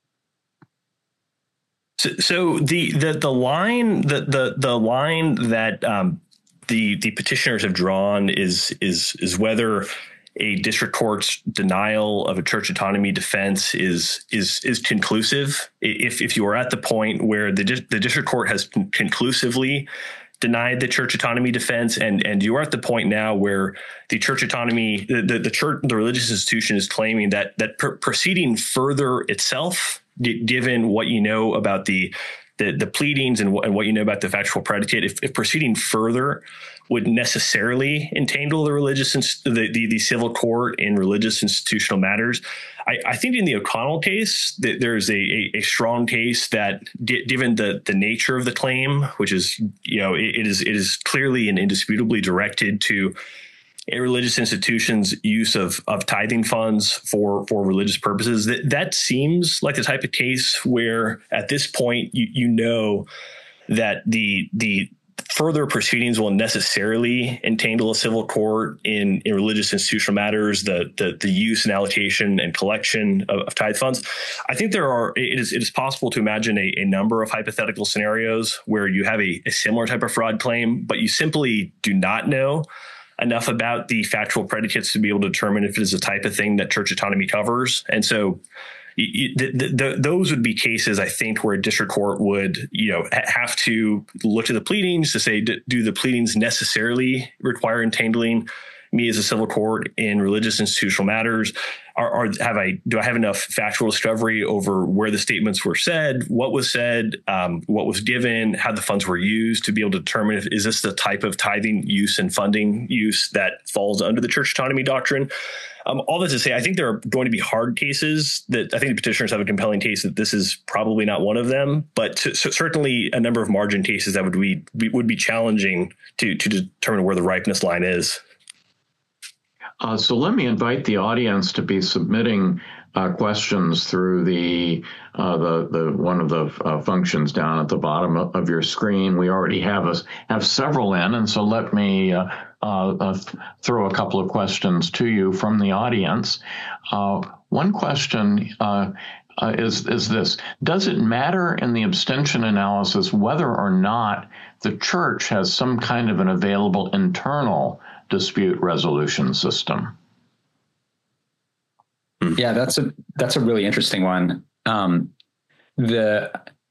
So, so the the the line the the the line that um, the the petitioners have drawn is is is whether a district court's denial of a church autonomy defense is is is conclusive. If if you are at the point where the the district court has conclusively denied the church autonomy defense, and and you are at the point now where the church autonomy the the, the church the religious institution is claiming that that pr- proceeding further itself, given what you know about the the, the pleadings and, w- and what you know about the factual predicate, if, if proceeding further would necessarily entangle the religious ins- the, the the civil court in religious institutional matters, I, I think in the O'Connell case that there's a, a, a strong case that, d- given the the nature of the claim, which is, you know, it, it is it is clearly and indisputably directed to a religious institution's use of of tithing funds for for religious purposes, that that seems like the type of case where at this point you you know that the the further proceedings will necessarily entangle a civil court in, in religious institutional matters, the, the the use and allocation and collection of, of tithe funds. I think there are it is it is possible to imagine a, a number of hypothetical scenarios where you have a, a similar type of fraud claim, but you simply do not know enough about the factual predicates to be able to determine if it is a type of thing that church autonomy covers. And so you, the, the, the, those would be cases, I think, where a district court would, you know, ha- have to look at the pleadings to say, do the pleadings necessarily require entangling me as a civil court in religious institutional matters? Are, are have I do I have enough factual discovery over where the statements were said, what was said, um, what was given, how the funds were used, to be able to determine if is this the type of tithing use and funding use that falls under the church autonomy doctrine? Um, all that to say, I think there are going to be hard cases that I think the petitioners have a compelling case that this is probably not one of them, but to, so certainly a number of margin cases that would be would be challenging to to determine where the ripeness line is. Uh, so let me invite the audience to be submitting uh, questions through the uh, the the one of the uh, functions down at the bottom of, of your screen. We already have us have several in, and so let me uh, uh, uh, throw a couple of questions to you from the audience. Uh, one question uh, uh, is is this: does it matter in the abstention analysis whether or not the church has some kind of an available internal dispute resolution system? Yeah, that's a that's a really interesting one. Um, the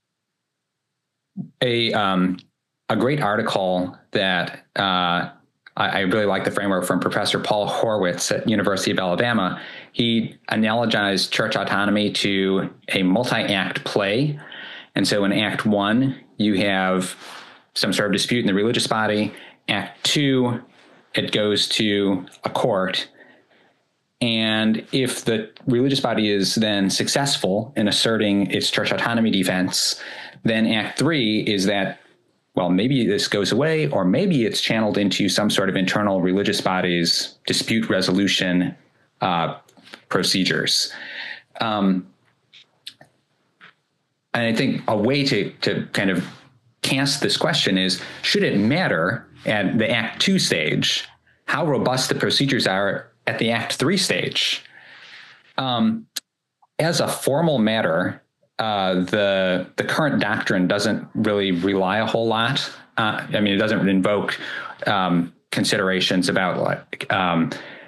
a um, a great article that uh, I, I really like the framework from Professor Paul Horwitz at University of Alabama. He analogized church autonomy to a multi-act play, and so in Act One you have some sort of dispute in the religious body. Act Two, it goes to a court. And if the religious body is then successful in asserting its church autonomy defense, then Act Three is that, well, maybe this goes away, or maybe it's channeled into some sort of internal religious body's dispute resolution uh, procedures. Um, and I think a way to, to kind of cast this question is, should it matter at the Act Two stage how robust the procedures are at the Act Three stage? Um, as a formal matter, uh, the the current doctrine doesn't really rely a whole lot. Uh, I mean, it doesn't invoke um, considerations about like, um,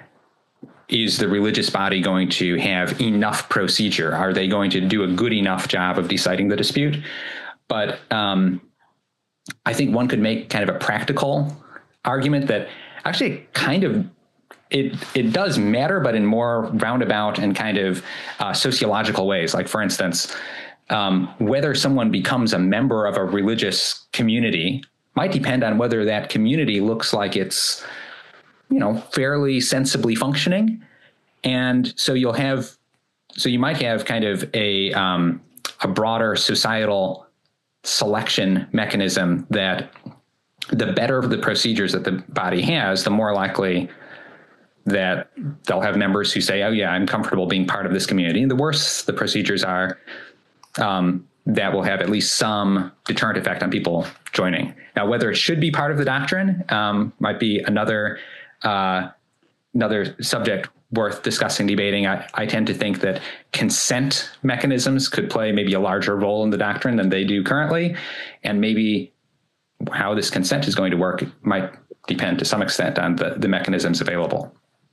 is the religious body going to have enough procedure? Are they going to do a good enough job of deciding the dispute? But um, I think one could make kind of a practical argument that actually kind of it it does matter, but in more roundabout and kind of uh, sociological ways. Like, for instance, um, whether someone becomes a member of a religious community might depend on whether that community looks like it's, you know, fairly sensibly functioning. And so you'll have, so you might have kind of a um, a broader societal selection mechanism that the better the procedures that the body has, the more likely that they'll have members who say, oh yeah, I'm comfortable being part of this community. And the worse the procedures are, um, that will have at least some deterrent effect on people joining. Now, whether it should be part of the doctrine um, might be another uh, another subject worth discussing, debating. I, I tend to think that consent mechanisms could play maybe a larger role in the doctrine than they do currently. And maybe how this consent is going to work might depend to some extent on the, the mechanisms available.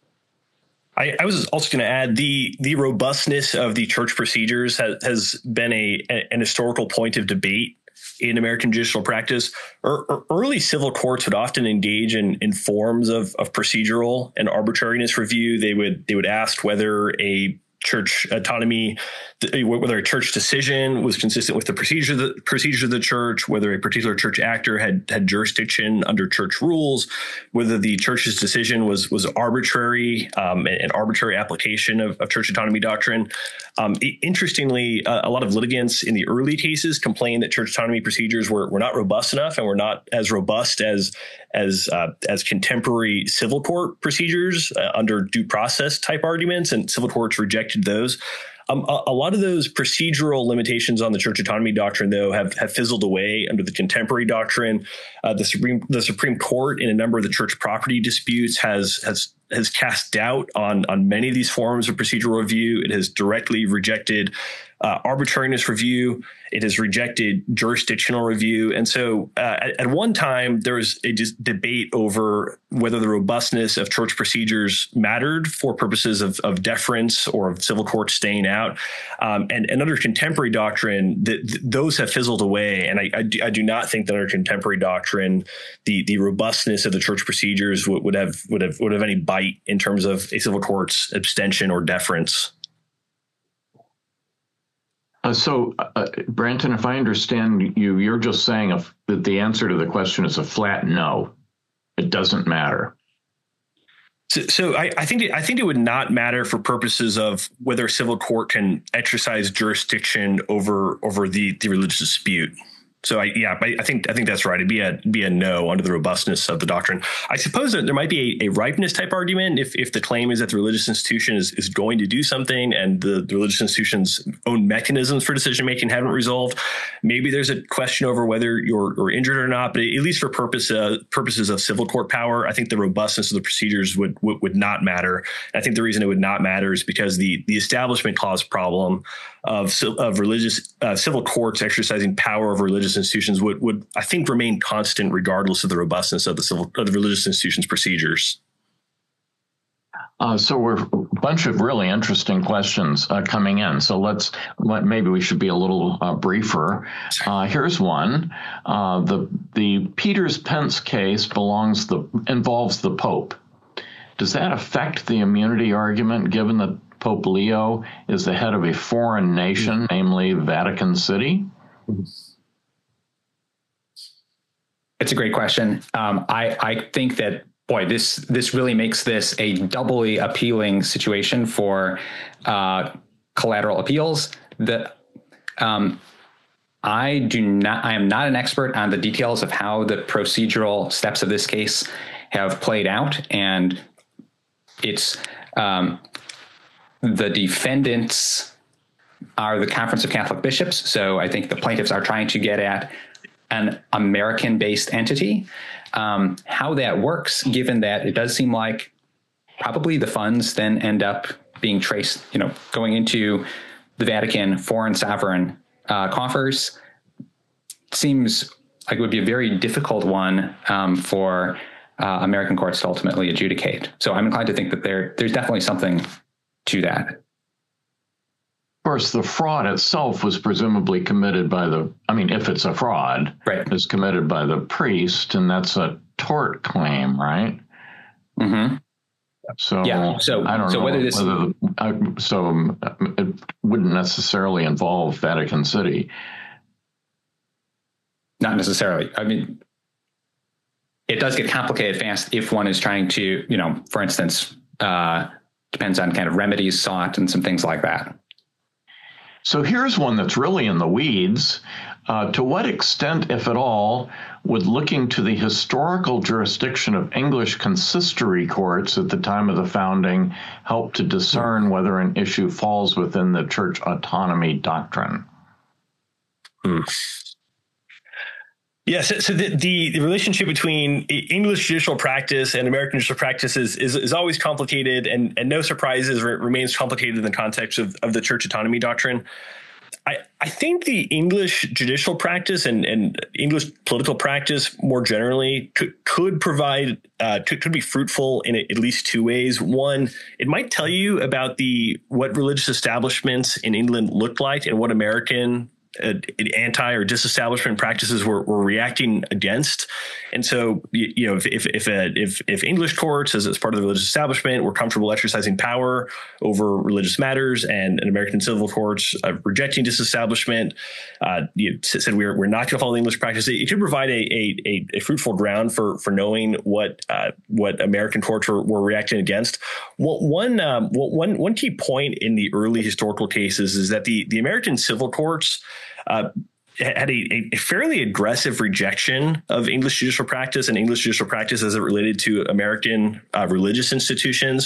I, I was also going to add the the robustness of the church procedures has, has been a, a an historical point of debate in American judicial practice. Er, er, early civil courts would often engage in, in forms of, of procedural and arbitrariness review. They would they would ask whether a church autonomy, whether a church decision was consistent with the procedure, the procedures of the church, whether a particular church actor had had jurisdiction under church rules, whether the church's decision was was arbitrary, um, an arbitrary application of, of church autonomy doctrine. Um, it, interestingly, uh, a lot of litigants in the early cases complained that church autonomy procedures were were not robust enough and were not as robust as as uh, as contemporary civil court procedures uh, under due process type arguments, and civil courts rejected those. Um, a, a lot of those procedural limitations on the church autonomy doctrine, though, have, have fizzled away under the contemporary doctrine. Uh, the Supreme the Supreme Court, in a number of the church property disputes, has has has cast doubt on, on many of these forms of procedural review. It has directly rejected uh, arbitrariness review. It has rejected jurisdictional review. And so uh, at, at one time, there was a dis- debate over whether the robustness of church procedures mattered for purposes of, of deference or of civil courts staying out. Um, and, and under contemporary doctrine, th- th- those have fizzled away. And I, I, do, I do not think that under contemporary doctrine, the, the robustness of the church procedures would, would have would have would have any bite in terms of a civil court's abstention or deference. Uh, so, uh, Branton, if I understand you, you're just saying if, that the answer to the question is a flat no. It doesn't matter. So, so I, I think it, I think it would not matter for purposes of whether a civil court can exercise jurisdiction over over the, the religious dispute. So I, yeah, I, I think I think that's right. It'd be a be a no under the robustness of the doctrine. I suppose that there might be a, a ripeness type argument if if the claim is that the religious institution is, is going to do something and the, the religious institution's own mechanisms for decision making haven't resolved. Maybe there's a question over whether you're, you're injured or not. But at least for purpose uh, purposes of civil court power, I think the robustness of the procedures would would, would not matter. And I think the reason it would not matter is because the the Establishment Clause problem of of religious uh, civil courts exercising power over religious institutions would, would I think remain constant regardless of the robustness of the civil of the religious institutions procedures. Uh, so we're a bunch of really interesting questions uh, coming in. So let's let, maybe we should be a little uh, briefer. Uh, here's one: uh, the the Peters-Pence case belongs the involves the Pope. Does that affect the immunity argument, given that Pope Leo is the head of a foreign nation, mm-hmm. namely Vatican City? It's a great question. Um, I, I think that, boy, this this really makes this a doubly appealing situation for uh, collateral appeals. The um, I do not. I am not an expert on the details of how the procedural steps of this case have played out, and it's um, the defendants are the Conference of Catholic Bishops. So I think the plaintiffs are trying to get at an American-based entity. Um, how that works, given that it does seem like probably the funds then end up being traced, you know, going into the Vatican foreign sovereign uh, coffers, seems like it would be a very difficult one um, for uh, American courts to ultimately adjudicate. So I'm inclined to think that there there's definitely something to that. Of course, the fraud itself was presumably committed by the, I mean, if it's a fraud, right, is committed by the priest, and that's a tort claim, right? Mm-hmm. So yeah. So I don't so know whether this, whether, I, so um, it wouldn't necessarily involve Vatican City. Not necessarily. I mean, it does get complicated fast if one is trying to, you know, for instance, uh, depends on kind of remedies sought and some things like that. So here's one that's really in the weeds. Uh, to what extent, if at all, would looking to the historical jurisdiction of English consistory courts at the time of the founding help to discern whether an issue falls within the church autonomy doctrine? Hmm. Yes, yeah, so, so the, the, the relationship between English judicial practice and American judicial practice is, is, is always complicated, and, and no surprises, re- remains complicated in the context of, of the church autonomy doctrine. I, I think the English judicial practice and, and English political practice more generally could, could provide, uh, could, could be fruitful in at least two ways. One, it might tell you about the what religious establishments in England looked like and what American Uh, anti or disestablishment practices were, were reacting against. And so, you, you know, if if if, uh, if if English courts, as, as part of the religious establishment, were comfortable exercising power over religious matters, and, and American civil courts uh, rejecting disestablishment, uh, you said we're we're not going to follow the English practice, it, it could provide a, a a fruitful ground for for knowing what uh, what American courts were, were reacting against. Well, one um, one one key point in the early historical cases is that the the American civil courts Uh, had a, a fairly aggressive rejection of English judicial practice and English judicial practice as it related to American uh, religious institutions.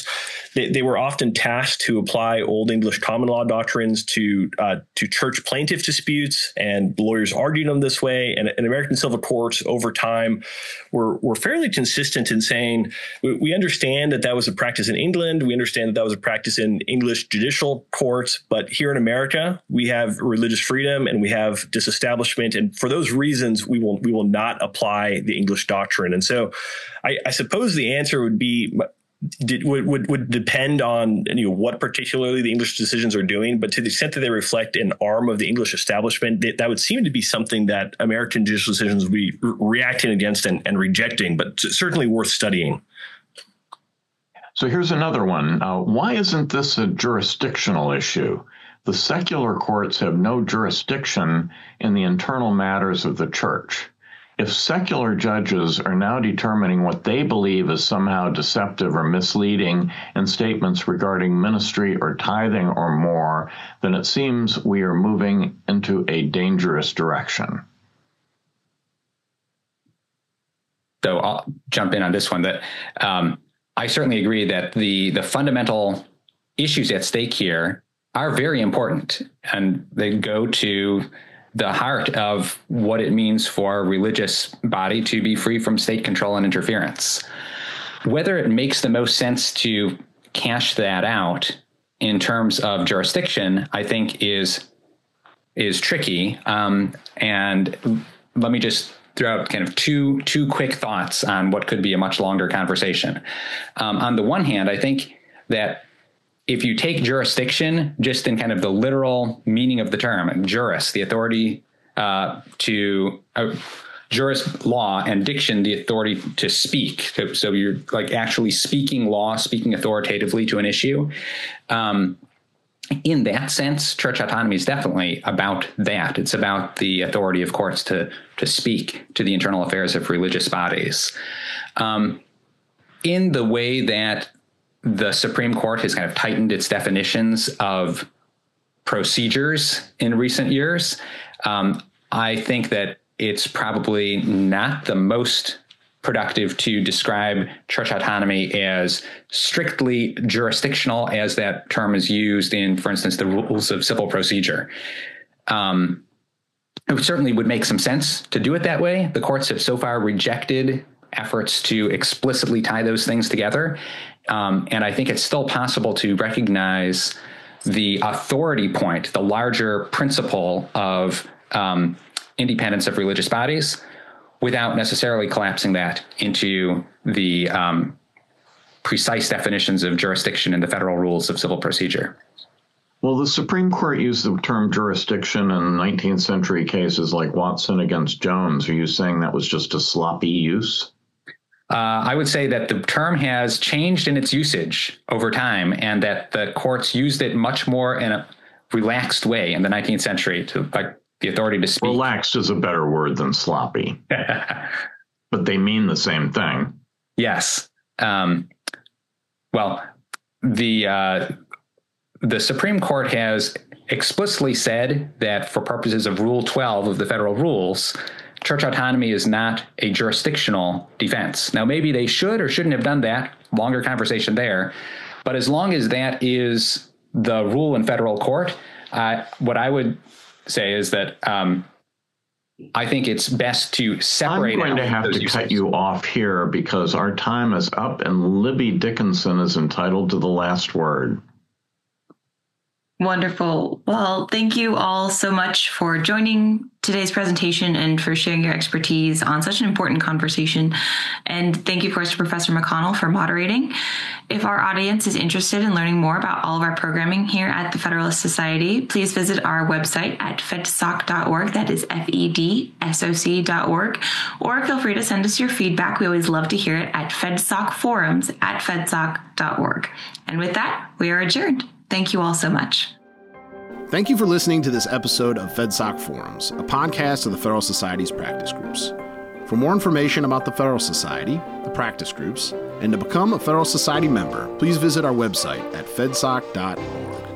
they, they were often tasked to apply Old English common law doctrines to uh, to church plaintiff disputes, and lawyers argued them this way. And, and American civil courts over time were were fairly consistent in saying, we, we understand that that was a practice in England. We understand that that was a practice in English judicial courts. But here in America, we have religious freedom and we have disestablishment. And for those reasons, we will we will not apply the English doctrine. And so I, I suppose the answer would be Did, would, would would depend on you know what particularly the English decisions are doing, but to the extent that they reflect an arm of the English establishment, that, that would seem to be something that American judicial decisions would be re- reacting against and, and rejecting, but certainly worth studying. So here's another one. Uh, why isn't this a jurisdictional issue? The secular courts have no jurisdiction in the internal matters of the church. If secular judges are now determining what they believe is somehow deceptive or misleading in statements regarding ministry or tithing or more, then it seems we are moving into a dangerous direction. So I'll jump in on this one. That um, I certainly agree that the the fundamental issues at stake here are very important, and they go to the heart of what it means for a religious body to be free from state control and interference. Whether it makes the most sense to cash that out in terms of jurisdiction, I think is is tricky. Um, and let me just throw out kind of two two quick thoughts on what could be a much longer conversation. Um, on the one hand, I think that if you take jurisdiction just in kind of the literal meaning of the term, juris, the authority uh, to uh, juris law, and diction, the authority to speak. So, so you're like actually speaking law, speaking authoritatively to an issue. Um, in that sense, church autonomy is definitely about that. It's about the authority of courts to to speak to the internal affairs of religious bodies. Um, in the way that the Supreme Court has kind of tightened its definitions of procedures in recent years, um, I think that it's probably not the most productive to describe church autonomy as strictly jurisdictional, as that term is used in, for instance, the rules of civil procedure. Um, it certainly would make some sense to do it that way. The courts have so far rejected efforts to explicitly tie those things together. Um, and I think it's still possible to recognize the authority point, the larger principle of um, independence of religious bodies, without necessarily collapsing that into the um, precise definitions of jurisdiction in the federal rules of civil procedure. Well, the Supreme Court used the term jurisdiction in nineteenth century cases like Watson against Jones. Are you saying that was just a sloppy use? Uh, I would say that the term has changed in its usage over time, and that the courts used it much more in a relaxed way in the nineteenth century to like the authority to speak. Relaxed is a better word than sloppy, but they mean the same thing. Yes. Um, well, the uh, the Supreme Court has explicitly said that for purposes of Rule twelve of the federal rules, church autonomy is not a jurisdictional defense. Now, maybe they should or shouldn't have done that. Longer conversation there. But as long as that is the rule in federal court, uh, what I would say is that um, I think it's best to separate. I'm going to have to cut you off here because our time is up and Libby Dickinson is entitled to the last word. Wonderful. Well, thank you all so much for joining today's presentation and for sharing your expertise on such an important conversation. And thank you, of course, to Professor McConnell for moderating. If our audience is interested in learning more about all of our programming here at the Federalist Society, please visit our website at fedsoc dot org. That is F E D S O C dot org. Or feel free to send us your feedback. We always love to hear it at fedsocforums at fedsoc dot org. And with that, we are adjourned. Thank you all so much. Thank you for listening to this episode of FedSoc Forums, a podcast of the Federal Society's practice groups. For more information about the Federal Society, the practice groups, and to become a Federal Society member, please visit our website at fedsoc dot org.